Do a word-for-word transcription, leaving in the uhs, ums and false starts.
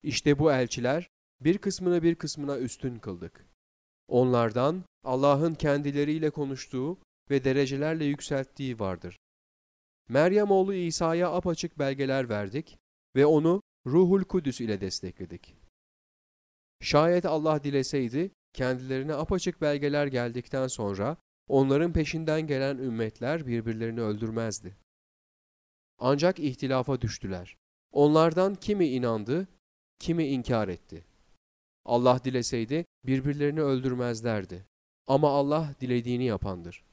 İşte bu elçiler, bir kısmını bir kısmına üstün kıldık. Onlardan Allah'ın kendileriyle konuştuğu ve derecelerle yükselttiği vardır. Meryem oğlu İsa'ya apaçık belgeler verdik ve onu Ruhul Kudüs ile destekledik. Şayet Allah dileseydi, kendilerine apaçık belgeler geldikten sonra onların peşinden gelen ümmetler birbirlerini öldürmezdi. Ancak ihtilafa düştüler. Onlardan kimi inandı, kimi inkar etti. Allah dileseydi birbirlerini öldürmezlerdi. Ama Allah dilediğini yapandır.